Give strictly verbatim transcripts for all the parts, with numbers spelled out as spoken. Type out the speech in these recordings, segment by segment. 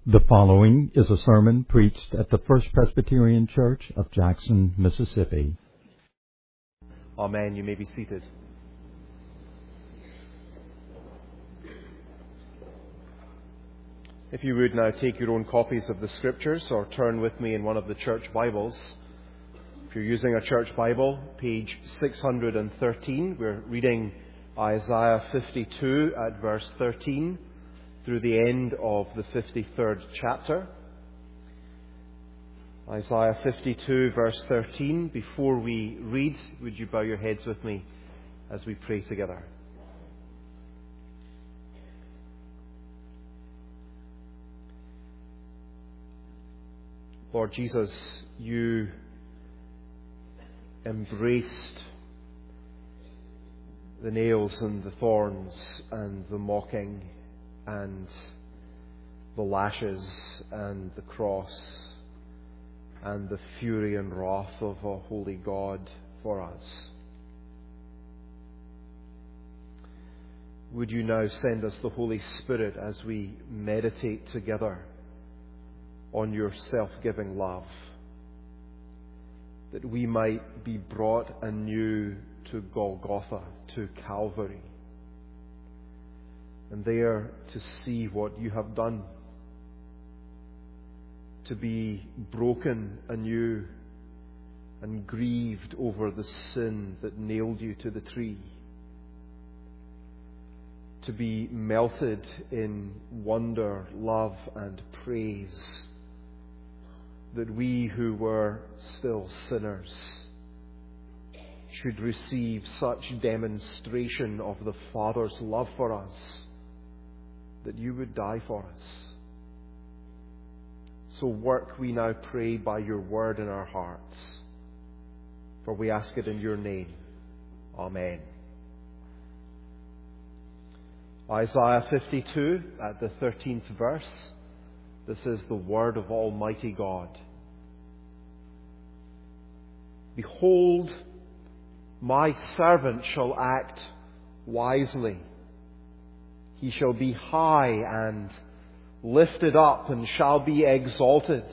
The following is a sermon preached at the First Presbyterian Church of Jackson, Mississippi. Amen. You may be seated. If you would now take your own copies of the Scriptures or turn with me in one of the church Bibles. If you're using a church Bible, page six hundred thirteen, we're reading Isaiah fifty-two at verse thirteen through the end of the fifty-third chapter. Isaiah fifty-two verse thirteen. Before we read, would you bow your heads with me as we pray together? Lord Jesus, you embraced the nails and the thorns and the mocking and the lashes and the cross and the fury and wrath of a holy God for us. Would you now send us the Holy Spirit as we meditate together on your self-giving love, that we might be brought anew to Golgotha, to Calvary, and there to see what you have done, to be broken anew and grieved over the sin that nailed you to the tree, to be melted in wonder, love, and praise, that we who were still sinners should receive such demonstration of the Father's love for us that you would die for us. So work, we now pray, by your word in our hearts, for we ask it in your name. Amen. Isaiah fifty-two at the thirteenth verse. This is the word of Almighty God. Behold, my servant shall act wisely. He shall be high and lifted up and shall be exalted.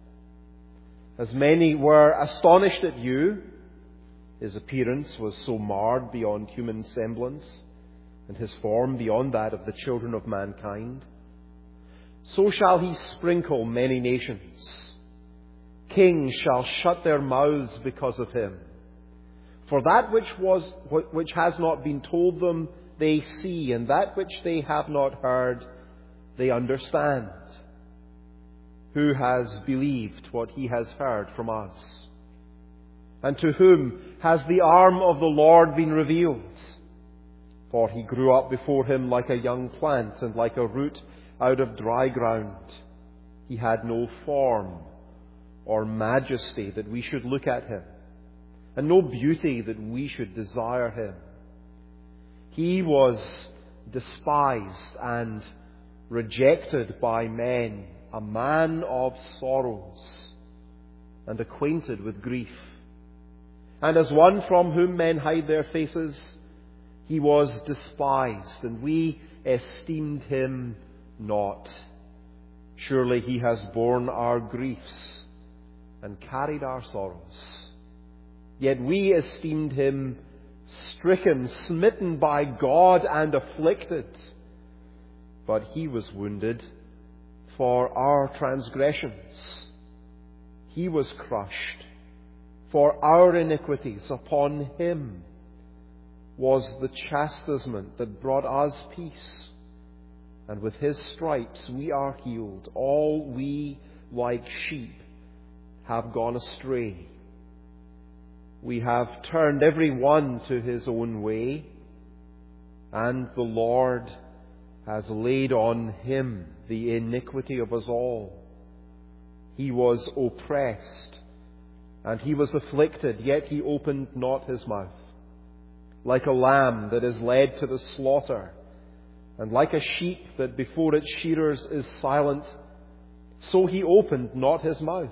As many were astonished at you, his appearance was so marred beyond human semblance, and his form beyond that of the children of mankind. So shall he sprinkle many nations. Kings shall shut their mouths because of him. For that which was which has not been told them, they see, and that which they have not heard, they understand. Who has believed what he has heard from us? And to whom has the arm of the Lord been revealed? For he grew up before him like a young plant, and like a root out of dry ground. He had no form or majesty that we should look at him, and no beauty that we should desire him. He was despised and rejected by men, a man of sorrows and acquainted with grief. And as one from whom men hide their faces, he was despised, and we esteemed him not. Surely he has borne our griefs and carried our sorrows. Yet we esteemed him stricken, smitten by God, and afflicted. But he was wounded for our transgressions. He was crushed for our iniquities. Upon him was the chastisement that brought us peace. And with his stripes we are healed. All we, like sheep, have gone astray. We have turned every one to his own way, and the Lord has laid on him the iniquity of us all. He was oppressed, and he was afflicted, yet he opened not his mouth. Like a lamb that is led to the slaughter, and like a sheep that before its shearers is silent, so he opened not his mouth.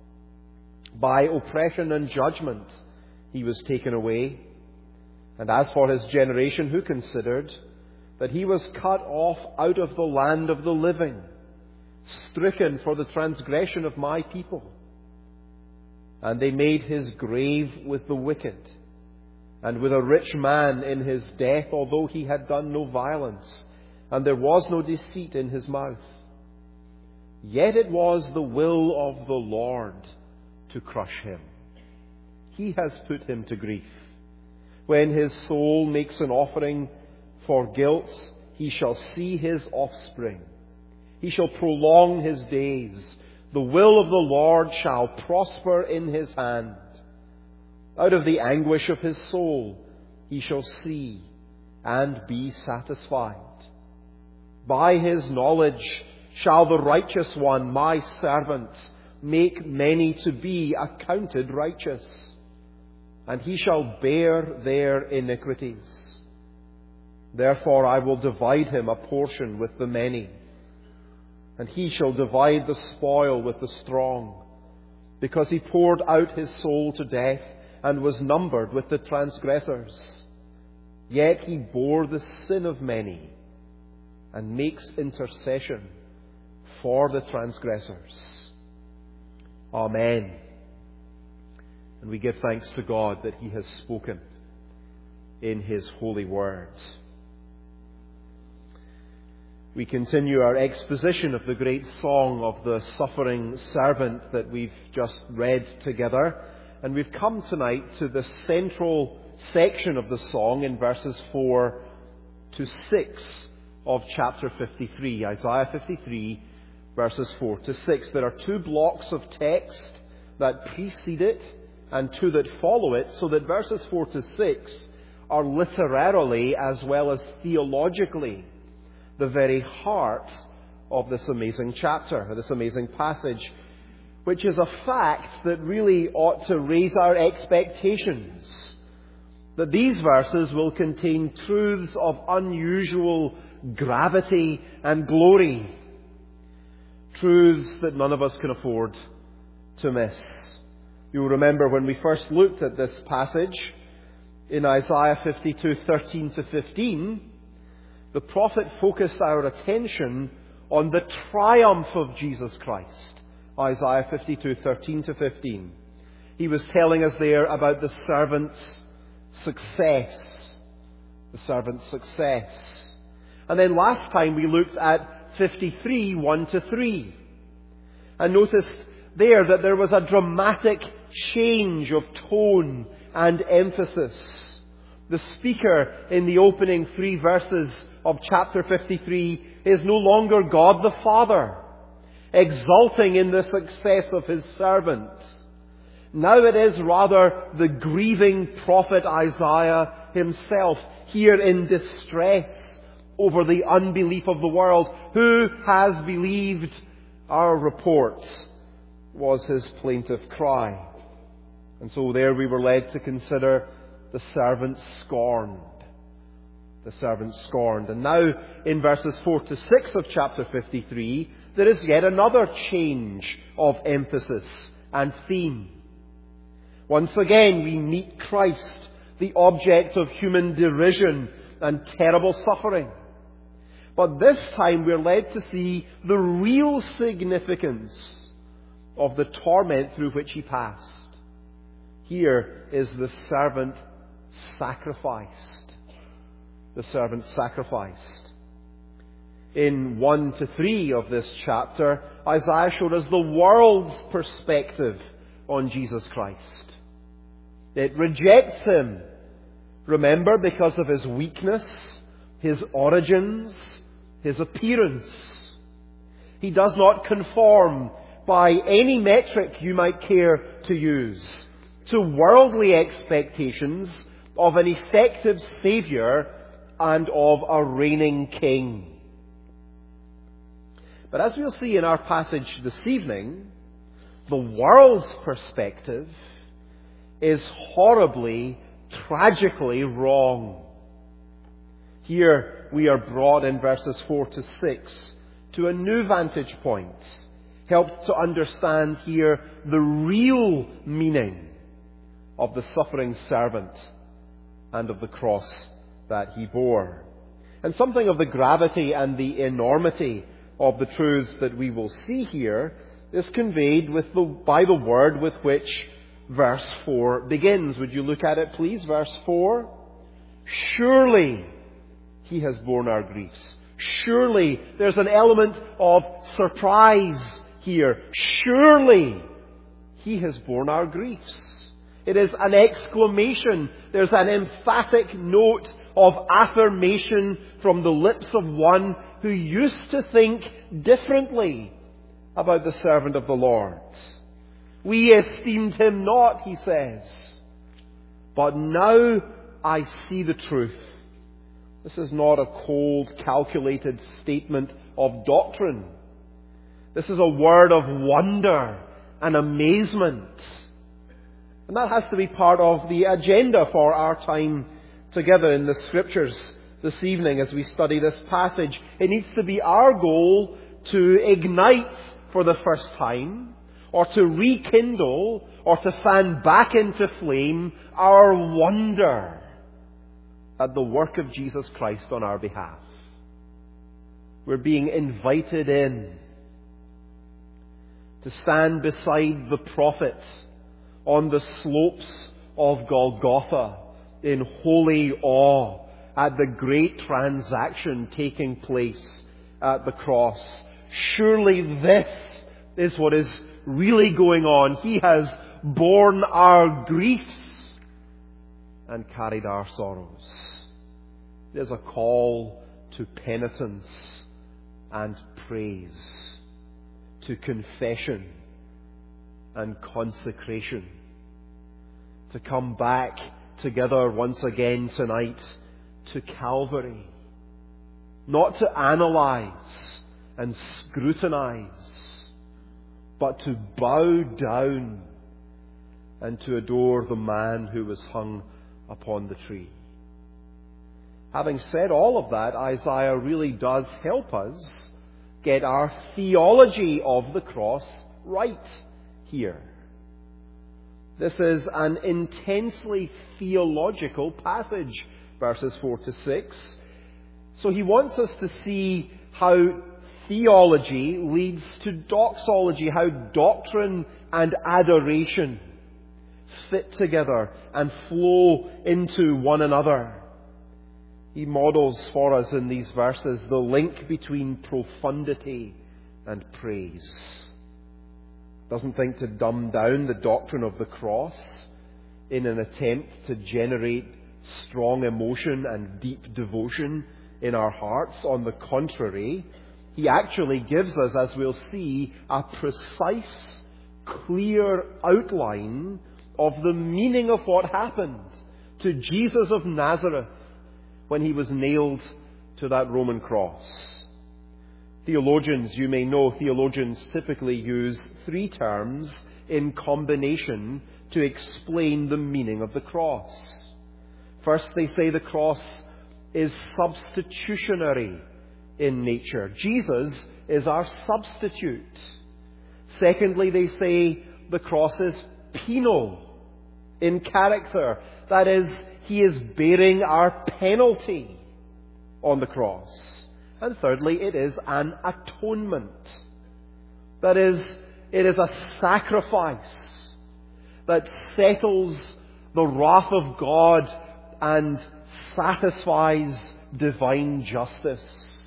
By oppression and judgment he was taken away. And as for his generation, who considered that he was cut off out of the land of the living? stricken for the transgression of my people. And they made his grave with the wicked, and with a rich man in his death, although he had done no violence, and there was no deceit in his mouth. Yet it was the will of the Lord to crush him. He has put him to grief. When his soul makes an offering for guilt, he shall see his offspring. He shall prolong his days. The will of the Lord shall prosper in his hand. Out of the anguish of his soul he shall see and be satisfied. By his knowledge shall the righteous one, my servant, make many to be accounted righteous, and he shall bear their iniquities. Therefore I will divide him a portion with the many, and he shall divide the spoil with the strong, because he poured out his soul to death and was numbered with the transgressors. Yet he bore the sin of many and makes intercession for the transgressors. Amen. And we give thanks to God that he has spoken in his holy word. We continue our exposition of the great song of the suffering servant that we've just read together. And we've come tonight to the central section of the song in verses four to six of chapter fifty-three, Isaiah fifty-three, verses four to six. There are two blocks of text that precede it and two that follow it, so that verses four to six are literarily as well as theologically the very heart of this amazing chapter, this amazing passage, which is a fact that really ought to raise our expectations, that these verses will contain truths of unusual gravity and glory, truths that none of us can afford to miss. You'll remember when we first looked at this passage in Isaiah fifty-two, thirteen to fifteen, the prophet focused our attention on the triumph of Jesus Christ. Isaiah fifty-two, thirteen to fifteen. He was telling us there about the servant's success. The servant's success. And then last time we looked at fifty-three, one to three. And noticed there that there was a dramatic change of tone and emphasis. The speaker in the opening three verses of chapter fifty-three is no longer God the Father, exulting in the success of his servant. Now it is rather the grieving prophet Isaiah himself, here in distress over the unbelief of the world. Who has believed our reports? Was his plaintive cry. And so there we were led to consider the servant scorned. The servant scorned. And now in verses four to six of chapter fifty-three, there is yet another change of emphasis and theme. Once again we meet Christ, the object of human derision and terrible suffering. But this time we're led to see the real significance of the torment through which he passed. Here is the servant sacrificed. The servant sacrificed. In one to three of this chapter, Isaiah showed us the world's perspective on Jesus Christ. It rejects him, remember, because of his weakness, his origins, his appearance. He does not conform by any metric you might care to use to worldly expectations of an effective Saviour and of a reigning King. But as we'll see in our passage this evening, the world's perspective is horribly, tragically wrong. Here we are brought in verses four to six to a new vantage point, helped to understand here the real meaning of the suffering servant and of the cross that he bore. And something of the gravity and the enormity of the truths that we will see here is conveyed with the, by the word with which verse four begins. Would you look at it, please? Verse four. Surely He has borne our griefs. Surely there's an element of surprise here. Surely He has borne our griefs. It is an exclamation. There's an emphatic note of affirmation from the lips of one who used to think differently about the servant of the Lord. We esteemed Him not, he says, but now I see the truth. This is not a cold, calculated statement of doctrine. This is a word of wonder and amazement. And that has to be part of the agenda for our time together in the Scriptures this evening as we study this passage. It needs to be our goal to ignite for the first time, or to rekindle, or to fan back into flame our wonder at the work of Jesus Christ on our behalf. We're being invited in to stand beside the prophet on the slopes of Golgotha in holy awe at the great transaction taking place at the cross. Surely this is what is really going on. He has borne our griefs and carried our sorrows. There's a call to penitence and praise, to confession and consecration, to come back together once again tonight to Calvary, not to analyze and scrutinize, but to bow down and to adore the man who was hung upon the tree. Having said all of that, Isaiah really does help us get our theology of the cross right here. This is an intensely theological passage, verses four to six. So he wants us to see how theology leads to doxology, how doctrine and adoration fit together and flow into one another. He models for us in these verses the link between profundity and praise. Doesn't think to dumb down the doctrine of the cross in an attempt to generate strong emotion and deep devotion in our hearts. On the contrary, he actually gives us, as we'll see, a precise, clear outline of the meaning of what happened to Jesus of Nazareth when he was nailed to that Roman cross. Theologians, you may know, theologians typically use three terms in combination to explain the meaning of the cross. First, they say the cross is substitutionary in nature. Jesus is our substitute. Secondly, they say the cross is penal in character. That is, he is bearing our penalty on the cross. And thirdly, it is an atonement. That is, it is a sacrifice that settles the wrath of God and satisfies divine justice.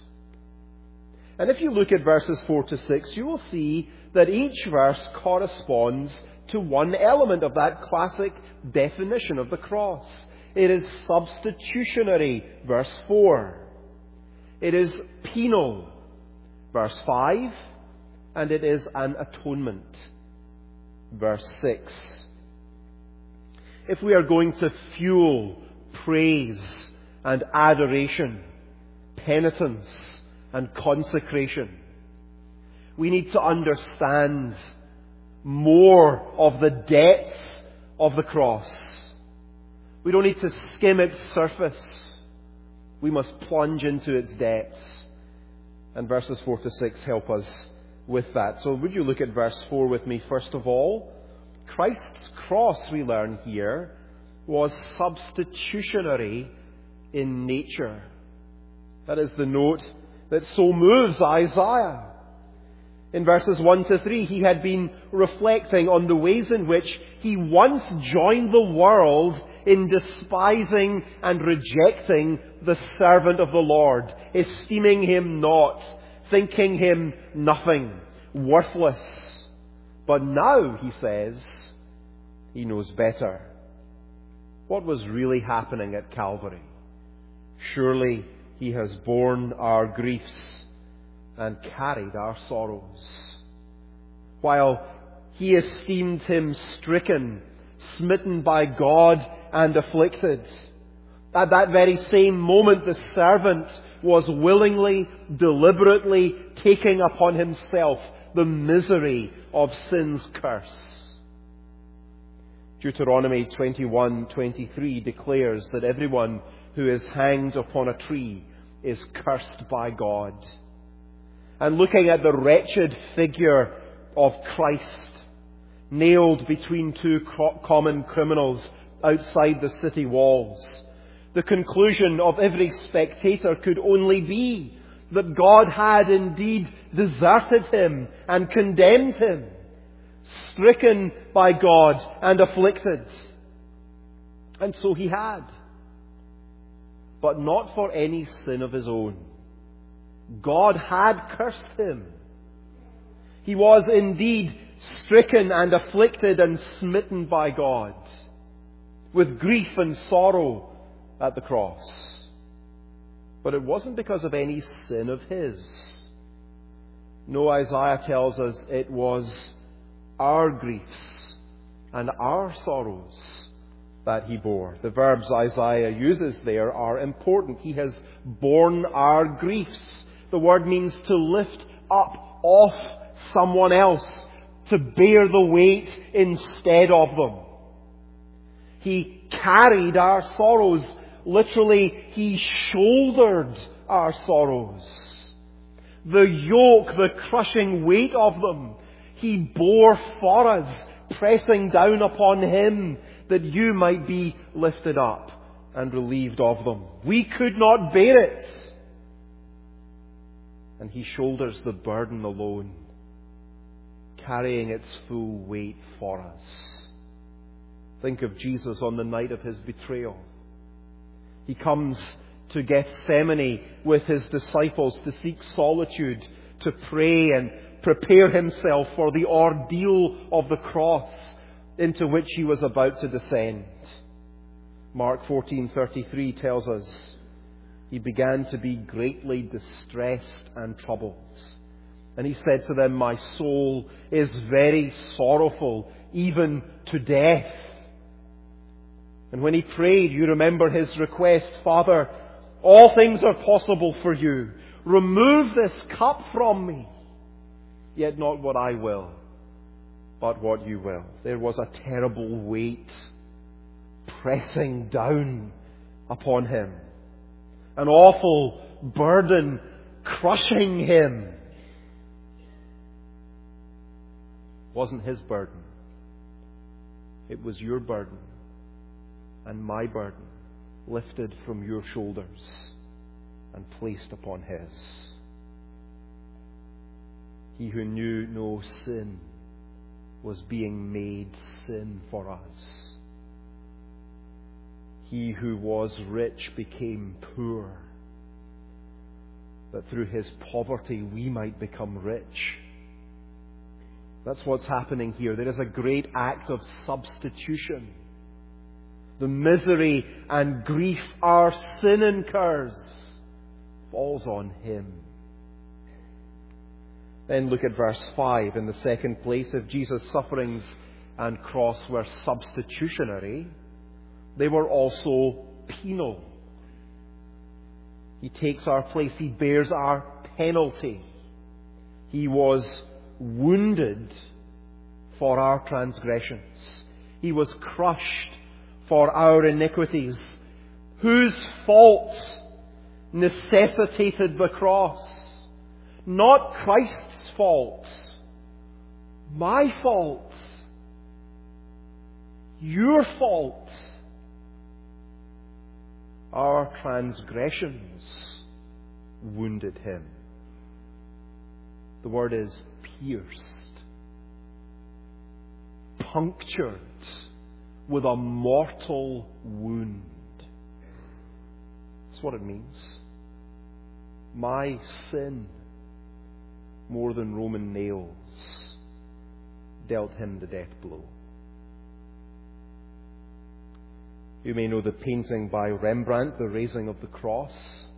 And if you look at verses four to six, you will see that each verse corresponds to one element of that classic definition of the cross. It is substitutionary, verse four. It is penal, verse five. And it is an atonement, verse six. If we are going to fuel praise and adoration, penitence and consecration, we need to understand more of the depths of the cross. We don't need to skim its surface. We must plunge into its depths. And verses four to six help us with that. So would you look at verse four with me first of all? Christ's cross, we learn here, was substitutionary in nature. That is the note that so moves Isaiah. In verses one to three, he had been reflecting on the ways in which he once joined the world in despising and rejecting the servant of the Lord, esteeming him not, thinking him nothing, worthless. But now, he says, he knows better. What was really happening at Calvary? Surely he has borne our griefs and carried our sorrows. While he esteemed him stricken, smitten by God and afflicted, at that very same moment the servant was willingly, deliberately taking upon himself the misery of sin's curse. Deuteronomy twenty-one twenty-three declares that everyone who is hanged upon a tree is cursed by God. And looking at the wretched figure of Christ, nailed between two common criminals outside the city walls, the conclusion of every spectator could only be that God had indeed deserted him and condemned him, stricken by God and afflicted. And so he had. But not for any sin of his own. God had cursed him. He was indeed stricken and afflicted and smitten by God, with grief and sorrow at the cross. But it wasn't because of any sin of his. No, Isaiah tells us it was our griefs and our sorrows that he bore. The verbs Isaiah uses there are important. He has borne our griefs. The word means to lift up off someone else, to bear the weight instead of them. He carried our sorrows. Literally, he shouldered our sorrows. The yoke, the crushing weight of them, he bore for us, pressing down upon him that you might be lifted up and relieved of them. We could not bear it. And he shoulders the burden alone, carrying its full weight for us. Think of Jesus on the night of his betrayal. He comes to Gethsemane with his disciples to seek solitude, to pray and prepare himself for the ordeal of the cross into which he was about to descend. Mark fourteen thirty-three tells us, he began to be greatly distressed and troubled. And he said to them, my soul is very sorrowful, even to death. And when he prayed, you remember his request, Father, all things are possible for you. Remove this cup from me. Yet not what I will, but what you will. There was a terrible weight pressing down upon him. An awful burden crushing him. It wasn't his burden. It was your burden and my burden, lifted from your shoulders and placed upon his. He who knew no sin was being made sin for us. He who was rich became poor, that through his poverty we might become rich. That's what's happening here. There is a great act of substitution. The misery and grief our sin incurs falls on him. Then look at verse five. In the second place, if Jesus' sufferings and cross were substitutionary, they were also penal. He takes our place. He bears our penalty. He was wounded for our transgressions. He was crushed for our iniquities. Whose fault necessitated the cross? Not Christ's fault. My fault. Your fault. Our transgressions wounded him. The word is pierced, punctured with a mortal wound. That's what it means. My sin, more than Roman nails, dealt him the death blow. You may know the painting by Rembrandt, The Raising of the Cross.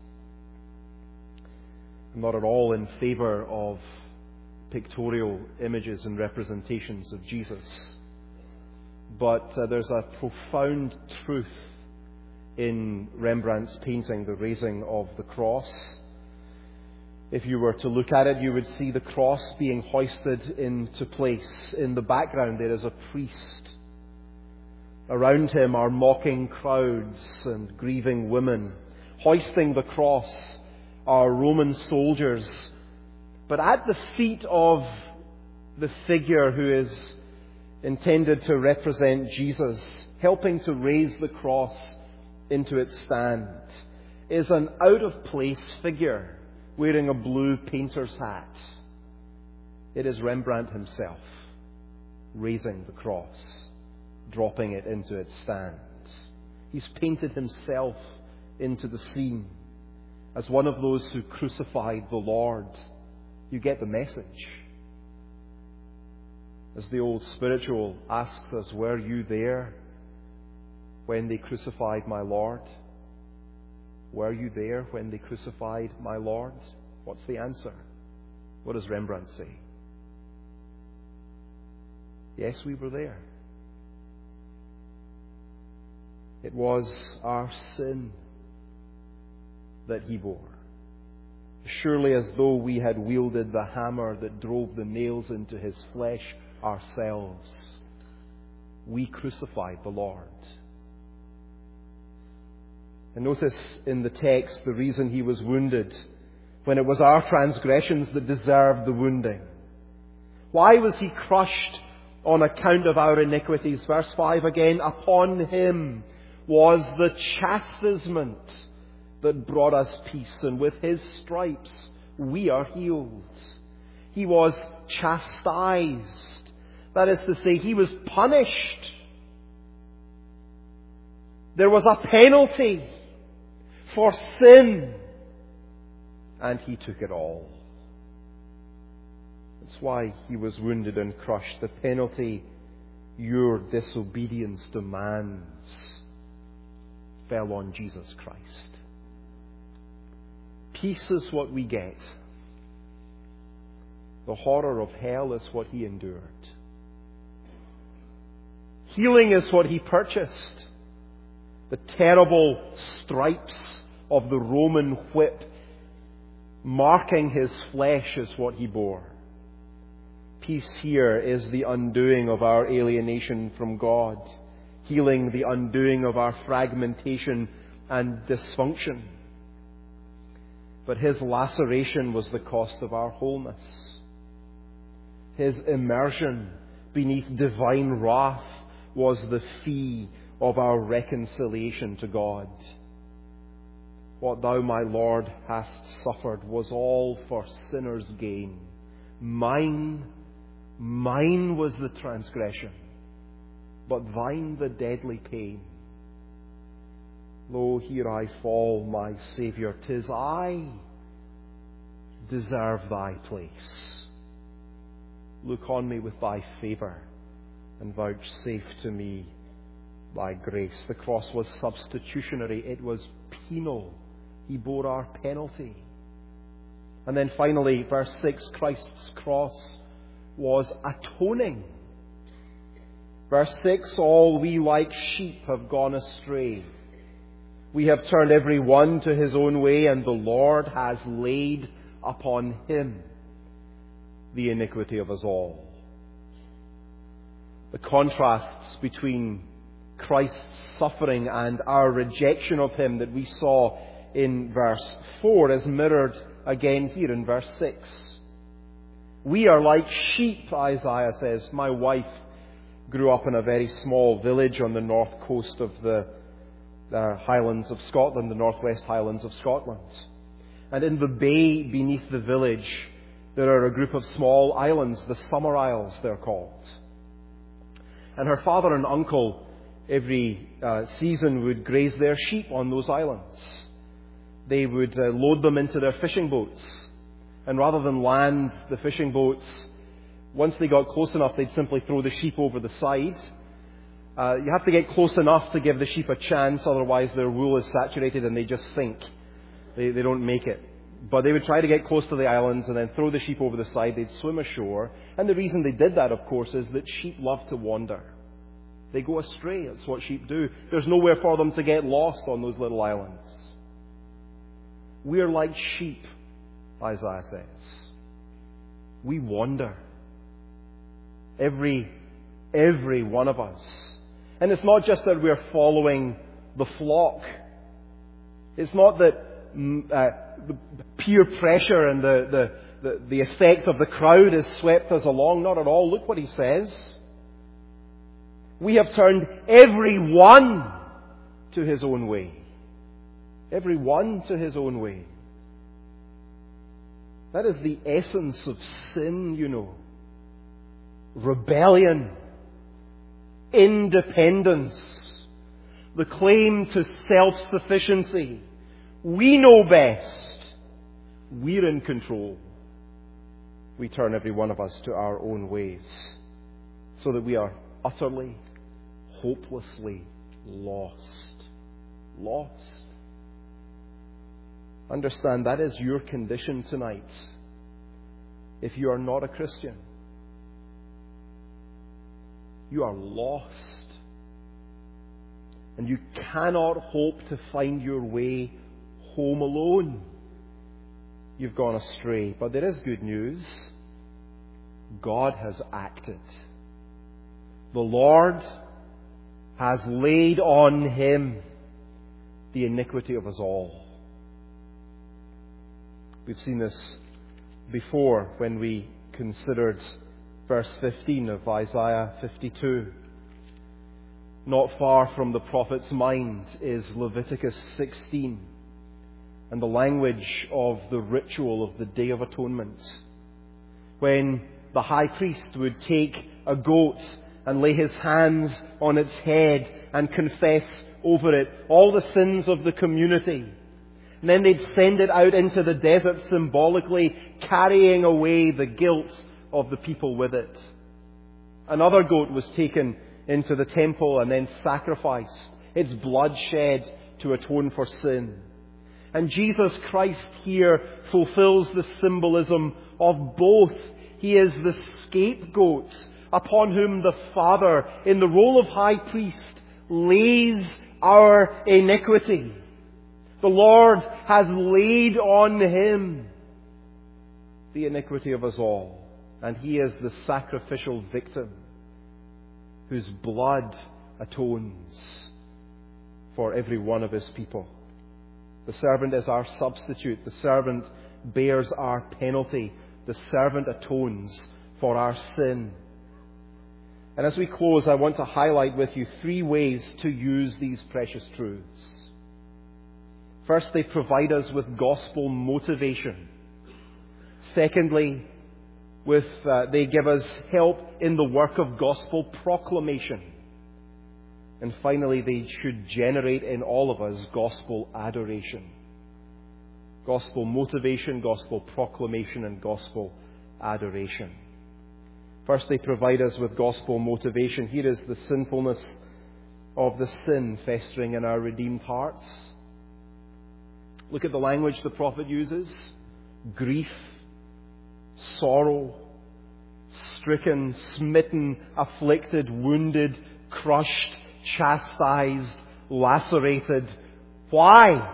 I'm not at all in favour of pictorial images and representations of Jesus. But uh, there's a profound truth in Rembrandt's painting, The Raising of the Cross. If you were to look at it, you would see the cross being hoisted into place. In the background there is a priest. Around him are mocking crowds and grieving women. Hoisting the cross are Roman soldiers. But at the feet of the figure who is intended to represent Jesus, helping to raise the cross into its stand, is an out-of-place figure wearing a blue painter's hat. It is Rembrandt himself raising the cross, dropping it into its stand. He's painted himself into the scene as one of those who crucified the Lord. You get the message. As the old spiritual asks us, were you there when they crucified my Lord? Were you there when they crucified my Lord? What's the answer? What does Rembrandt say? Yes, we were there. It was our sin that he bore. Surely as though we had wielded the hammer that drove the nails into his flesh ourselves, we crucified the Lord. And notice in the text the reason he was wounded, when it was our transgressions that deserved the wounding. Why was he crushed? On account of our iniquities. Verse five again, upon him was the chastisement that brought us peace, and with his stripes we are healed. He was chastised. That is to say, he was punished. There was a penalty for sin, and he took it all. That's why he was wounded and crushed. The penalty your disobedience demands fell on Jesus Christ. Peace is what we get. The horror of hell is what he endured. Healing is what he purchased. The terrible stripes of the Roman whip marking his flesh is what he bore. Peace here is the undoing of our alienation from God. Healing, the undoing of our fragmentation and dysfunction. But his laceration was the cost of our wholeness. His immersion beneath divine wrath was the fee of our reconciliation to God. What thou, my Lord, hast suffered was all for sinners' gain. Mine, mine was the transgression, but thine the deadly pain. Lo, here I fall, my Saviour, 'tis I deserve thy place. Look on me with thy favour, and vouchsafe to me thy grace. The cross was substitutionary, it was penal. He bore our penalty. And then finally, verse six, Christ's cross was atoning. Verse six, all we like sheep have gone astray. We have turned every one to his own way, and the Lord has laid upon him the iniquity of us all. The contrasts between Christ's suffering and our rejection of him that we saw in verse four is mirrored again here in verse six. We are like sheep, Isaiah says. My wife grew up in a very small village on the north coast of the uh, Highlands of Scotland, the northwest Highlands of Scotland. And in the bay beneath the village There are a group of small islands, the Summer Isles they're called. And her father and uncle every uh, season would graze their sheep on those islands. They would uh, load them into their fishing boats. And rather than land the fishing boats, once they got close enough, they'd simply throw the sheep over the side. Uh, you have to get close enough to give the sheep a chance, otherwise their wool is saturated and they just sink. They, they don't make it. But they would try to get close to the islands and then throw the sheep over the side. They'd swim ashore. And the reason they did that, of course, is that sheep love to wander. They go astray. That's what sheep do. There's nowhere for them to get lost on those little islands. We're like sheep, Isaiah says. We wander. Every, every one of us. And it's not just that we're following the flock. It's not that uh, the peer pressure and the, the, the, the effect of the crowd has swept us along. Not at all. Look what he says. We have turned every one to his own way. Every one to his own way. That is the essence of sin, you know. Rebellion. Independence. The claim to self-sufficiency. We know best. We're in control. We turn every one of us to our own ways, so that we are utterly, hopelessly lost. Lost. Understand, that is your condition tonight if you are not a Christian. You are lost. And you cannot hope to find your way home alone. You've gone astray. But there is good news. God has acted. The Lord has laid on Him the iniquity of us all. We've seen this before when we considered verse fifteen of Isaiah fifty-two. Not far from the prophet's mind is Leviticus sixteen and the language of the ritual of the Day of Atonement, when the high priest would take a goat and lay his hands on its head and confess over it all the sins of the community. And then they'd send it out into the desert, symbolically carrying away the guilt of the people with it. Another goat was taken into the temple and then sacrificed, its blood shed to atone for sin. And Jesus Christ here fulfills the symbolism of both. He is the scapegoat upon whom the Father, in the role of high priest, lays our iniquity. The Lord has laid on Him the iniquity of us all. And He is the sacrificial victim whose blood atones for every one of His people. The servant is our substitute. The servant bears our penalty. The servant atones for our sin. And as we close, I want to highlight with you three ways to use these precious truths. First, they provide us with gospel motivation. Secondly, with uh, they give us help in the work of gospel proclamation. And finally, they should generate in all of us gospel adoration. Gospel motivation, gospel proclamation, and gospel adoration. First, they provide us with gospel motivation. Here is the sinfulness of the sin festering in our redeemed hearts. Look at the language the prophet uses. Grief, sorrow, stricken, smitten, afflicted, wounded, crushed, chastised, lacerated. Why?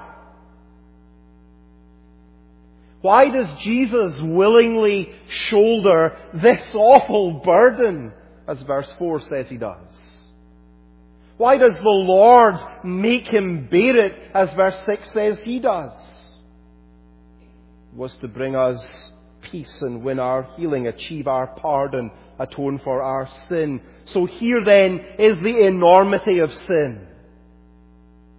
Why does Jesus willingly shoulder this awful burden, as verse four says He does? Why does the Lord make Him bear it, as verse six says He does? It was to bring us peace and win our healing, achieve our pardon, atone for our sin. So here then is the enormity of sin.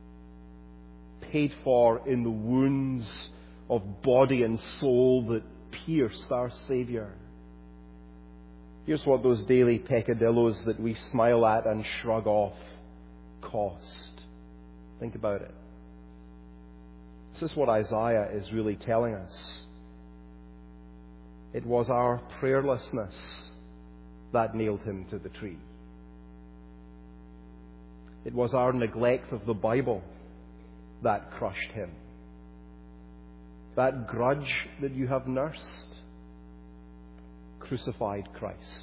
Paid for in the wounds of body and soul that pierced our Saviour. Here's what those daily peccadillos that we smile at and shrug off cost. Think about it. This is what Isaiah is really telling us. It was our prayerlessness that nailed him to the tree. It was our neglect of the Bible that crushed him. That grudge that you have nursed crucified Christ.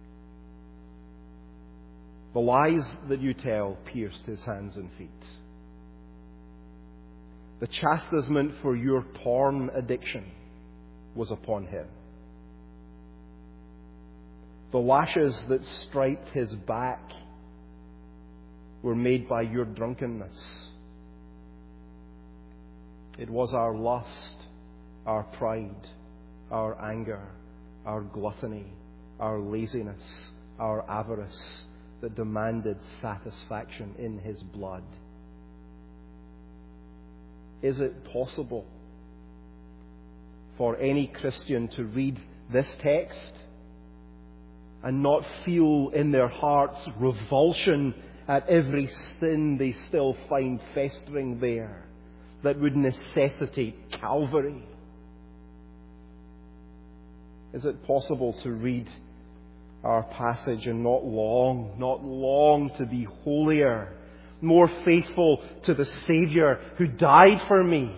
The lies that you tell pierced his hands and feet. The chastisement for your porn addiction was upon him. The lashes that striped his back were made by your drunkenness. It was our lust, our pride, our anger, our gluttony, our laziness, our avarice that demanded satisfaction in his blood. Is it possible for any Christian to read this text and not feel in their hearts revulsion at every sin they still find festering there that would necessitate Calvary? Is it possible to read our passage and not long, not long to be holier, more faithful to the Saviour who died for me?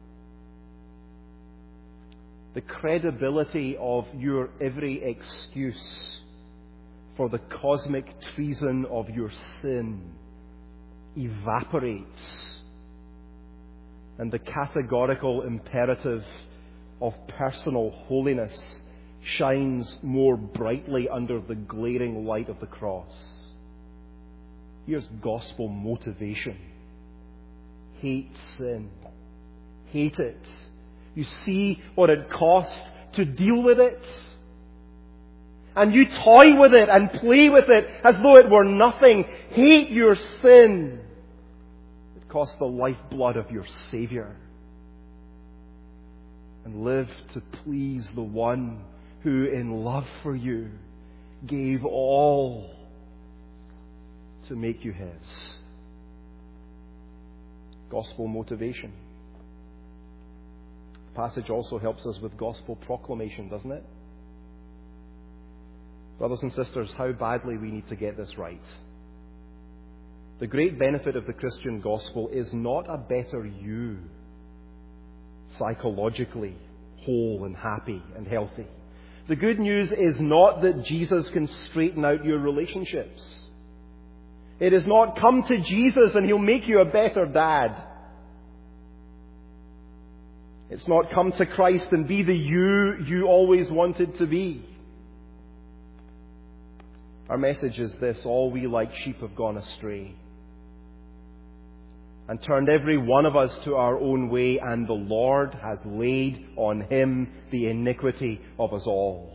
The credibility of your every excuse for the cosmic treason of your sin evaporates, and the categorical imperative of personal holiness shines more brightly under the glaring light of the cross. Here's gospel motivation. Hate sin. Hate it. You see what it costs to deal with it. And you toy with it and play with it as though it were nothing. Hate your sin. It costs the lifeblood of your Saviour. And live to please the one who in love for you gave all to make you His. Gospel motivation. The passage also helps us with gospel proclamation, doesn't it? Brothers and sisters, how badly we need to get this right. The great benefit of the Christian gospel is not a better you, psychologically whole and happy and healthy. The good news is not that Jesus can straighten out your relationships. It is not come to Jesus and He'll make you a better dad. It's not come to Christ and be the you you always wanted to be. Our message is this: all we like sheep have gone astray and turned every one of us to our own way, and the Lord has laid on Him the iniquity of us all.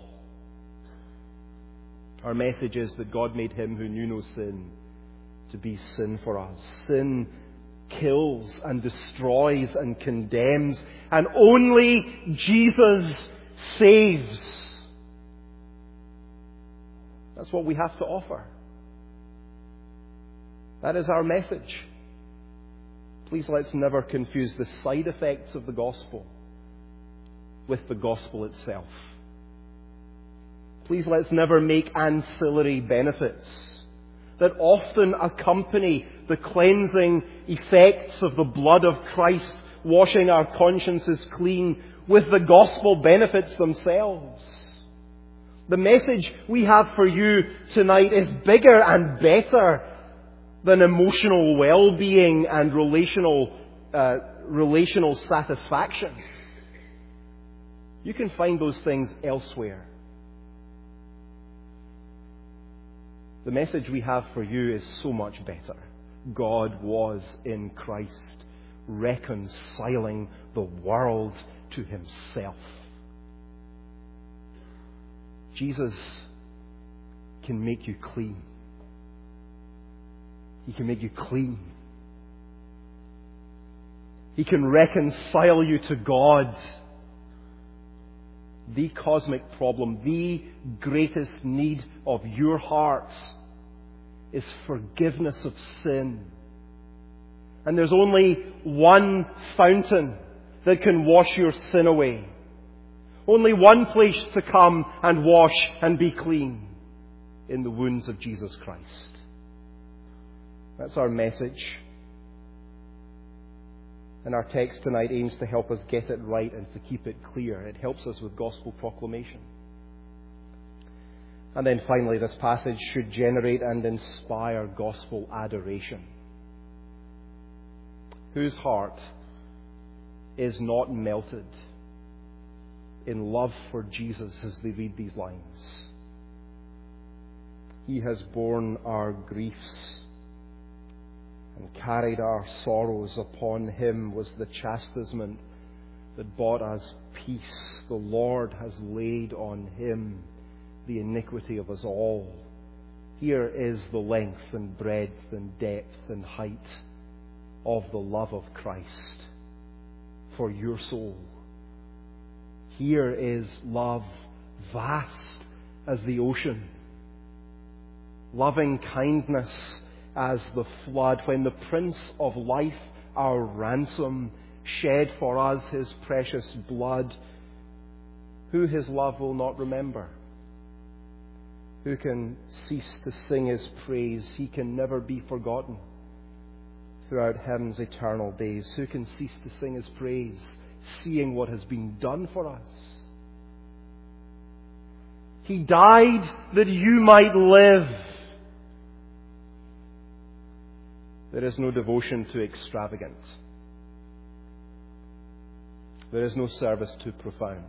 Our message is that God made Him who knew no sin to be sin for us. Sin kills and destroys and condemns, and only Jesus saves. That's what we have to offer. That is our message. Please let's never confuse the side effects of the gospel with the gospel itself. Please let's never make ancillary benefits that often accompany the cleansing effects of the blood of Christ washing our consciences clean with the gospel benefits themselves. The message we have for you tonight is bigger and better than emotional well-being and relational uh, relational satisfaction. You can find those things elsewhere. The message we have for you is so much better. God was in Christ reconciling the world to Himself. Jesus can make you clean. He can make you clean. He can reconcile you to God the cosmic problem, the greatest need of your heart is forgiveness of sin. And there's only one fountain that can wash your sin away. Only one place to come and wash and be clean, in the wounds of Jesus Christ. That's our message. And our text tonight aims to help us get it right and to keep it clear. It helps us with gospel proclamation. And then finally, this passage should generate and inspire gospel adoration. Whose heart is not melted in love for Jesus as they read these lines? He has borne our griefs and carried our sorrows. Upon him was the chastisement that bought us peace. The Lord has laid on him the iniquity of us all. Here is the length and breadth and depth and height of the love of Christ for your soul. Here is love vast as the ocean, loving kindness as the flood, when the Prince of Life, our ransom, shed for us his precious blood. Who his love will not remember? Who can cease to sing his praise? He can never be forgotten throughout heaven's eternal days. Who can cease to sing his praise, seeing what has been done for us? He died that you might live. There is no devotion too extravagant. There is no service too profound.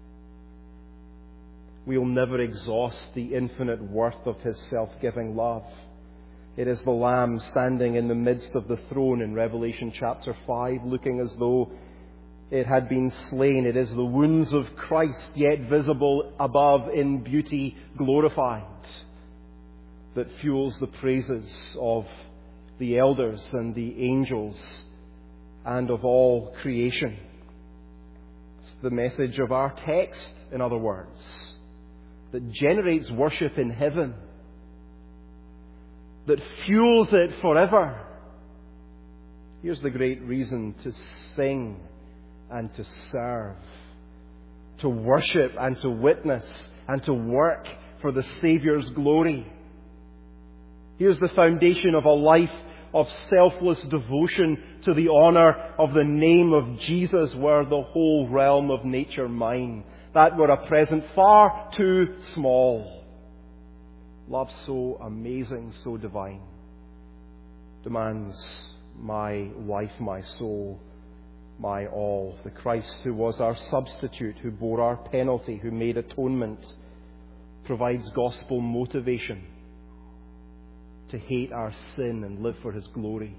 We'll never exhaust the infinite worth of his self-giving love. It is the Lamb standing in the midst of the throne in Revelation chapter five, looking as though it had been slain. It is the wounds of Christ, yet visible above in beauty glorified, that fuels the praises of the elders and the angels and of all creation. It's the message of our text, in other words, that generates worship in heaven, that fuels it forever. Here's the great reason to sing and to serve, to worship and to witness and to work for the Saviour's glory. Here's the foundation of a life of selfless devotion to the honour of the name of Jesus, were the whole realm of nature mine. That were a present far too small. Love so amazing, so divine, demands my life, my soul, my all. The Christ who was our substitute, who bore our penalty, who made atonement, provides gospel motivation to hate our sin and live for his glory.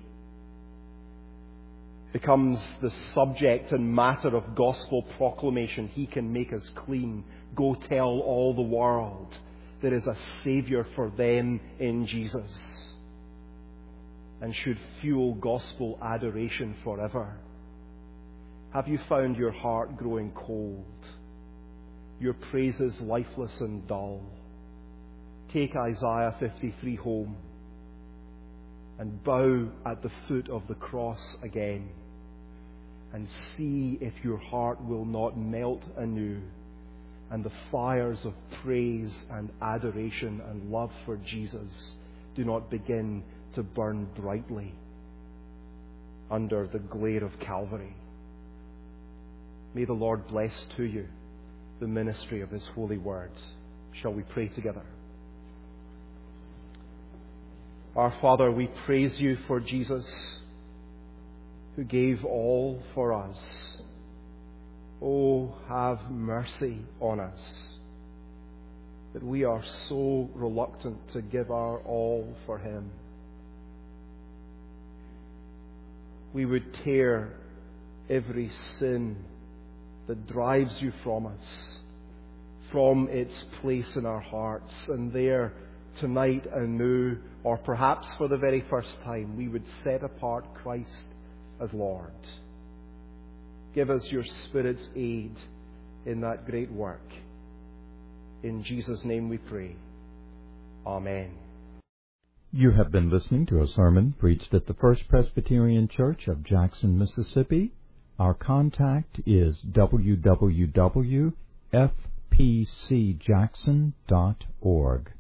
Becomes the subject and matter of gospel proclamation. He can make us clean. Go tell all the world there is a Saviour for them in Jesus, and should fuel gospel adoration forever. Have you found your heart growing cold, your praises lifeless and dull? Take Isaiah fifty-three home and bow at the foot of the cross again, and see if your heart will not melt anew, and the fires of praise and adoration and love for Jesus do not begin to burn brightly under the glare of Calvary. May the Lord bless to you the ministry of his holy word. Shall we pray together? Our Father, we praise you for Jesus, who gave all for us. Oh, have mercy on us, that we are so reluctant to give our all for him. We would tear every sin that drives you from us, from its place in our hearts, and there tonight anew, or perhaps for the very first time, we would set apart Christ as Lord. Give us your Spirit's aid in that great work. In Jesus' name we pray. Amen. You have been listening to a sermon preached at the First Presbyterian Church of Jackson, Mississippi. Our contact is w w w dot f p c jackson dot org.